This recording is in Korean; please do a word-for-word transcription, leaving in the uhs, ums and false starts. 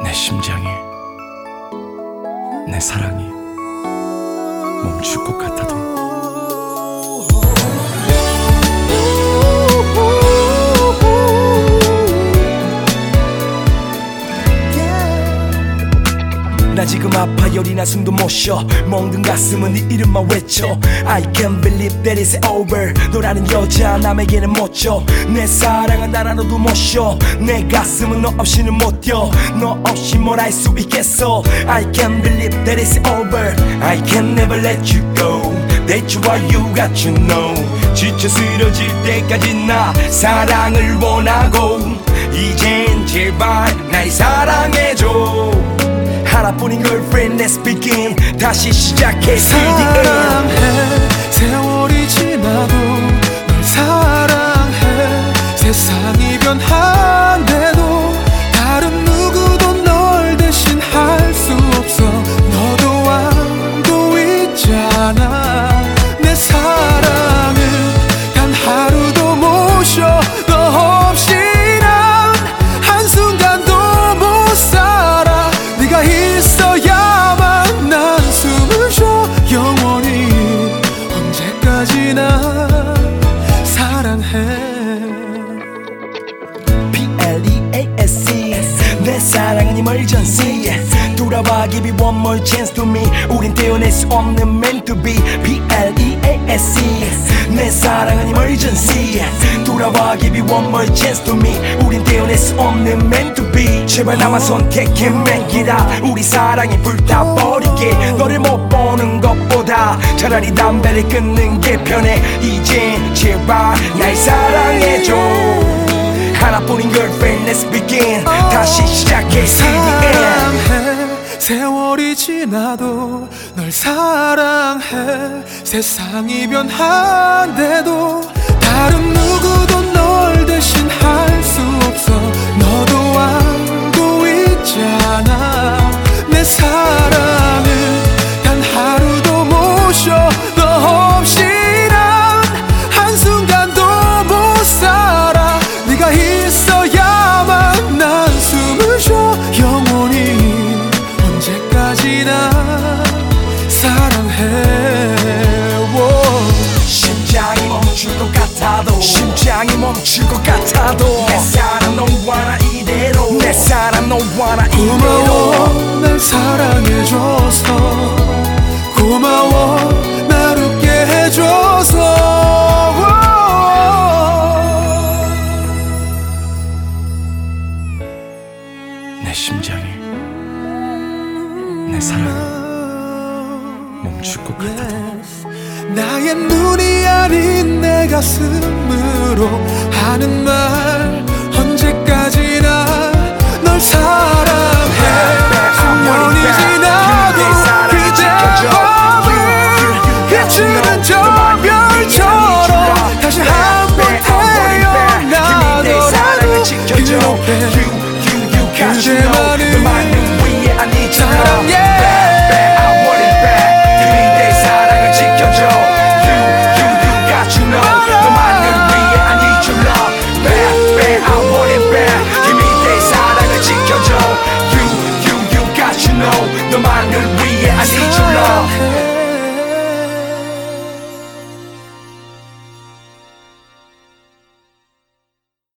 내 심장이, 내 사랑이 멈출 것 같아도 나 지금 아파 열이나 숨도 못 쉬어 멍든 가슴은 네 이름만 외쳐 I can't believe that it's over 너라는 여자 남에게는 못 줘 내 사랑은 나라로도 못 쉬어 내 가슴은 너 없이는 못 뛰어 너 없이 뭘 할 수 있겠어 I can't believe that it's over I can never let you go That's why you got to know 지쳐 쓰러질 때까지 나 사랑을 원하고 이젠 제발 날 사랑해줘 하나뿐인 girlfriend let's begin 다시 시작해 사랑해 세월이 지나도 널 사랑해 세상이 변한데도 다른 누구도 널 대신 할 수 없어 너도 알고 있잖아 내 사랑을 단 하루도 못 쉬어 너 없이 난 한순간도 못 살아 네가 있어야만 난 숨을 쉬어 영원히 언제까지나 사랑해 P L E A S E 내 사랑은 emergency 돌아와 give me one more chance to me 우린 떼어낼 수 없는 meant to be P L E A S E 내 사랑은 emergency 돌아와 give me one more chance to me 우린 떼어낼 수 없는 meant to be 제발 나만 선택해 맥이라 우리 사랑이 불타버리게 너를 못 보는 것보다 차라리 담배를 끊는 게 편해 이젠 제발 날 사랑해줘 하나뿐인 girlfriend let's begin 다시 시작해 사랑해 세월이 지나도 널 사랑해 세상이 변한데도 다른 누구도 널 대신 할 수 없어 너도 알고 있잖아 내 사랑을 단 하루도 못 쉬어 너 없이 난 한순간도 못 살아 네가 있어야만 난 숨을 쉬어 영원히 언제까지나 사랑해 심장이 멈출 것 같아도 심장이 멈출 것 같아도 내 사랑 너와 나 이대로 내 사랑 너와 나 이대로 고마워 날 사랑해줘서 고마워 날 웃게 해줘서 내 심장이 내 사랑이 멈출 것 같아도 나의 눈이 아닌 내 가슴으로 하는 말